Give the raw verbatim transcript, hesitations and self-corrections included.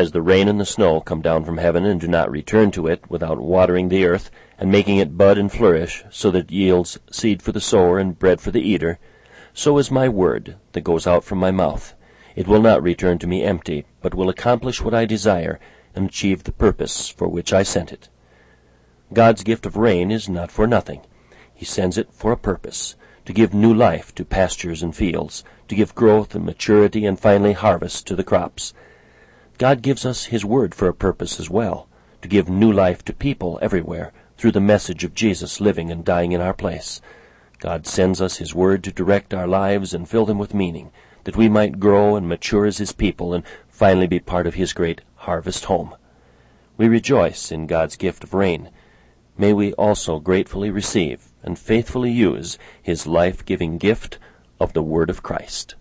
As the rain and the snow come down from heaven and do not return to it without watering the earth and making it bud and flourish, so that it yields seed for the sower and bread for the eater, so is my word that goes out from my mouth. It will not return to me empty, but will accomplish what I desire and achieve the purpose for which I sent it. God's gift of rain is not for nothing. He sends it for a purpose, to give new life to pastures and fields, to give growth and maturity and finally harvest to the crops. God gives us His word for a purpose as well, to give new life to people everywhere through the message of Jesus living and dying in our place. God sends us His word to direct our lives and fill them with meaning, that we might grow and mature as His people and finally be part of His great harvest home. We rejoice in God's gift of rain. May we also gratefully receive and faithfully use His life-giving gift of the Word of Christ.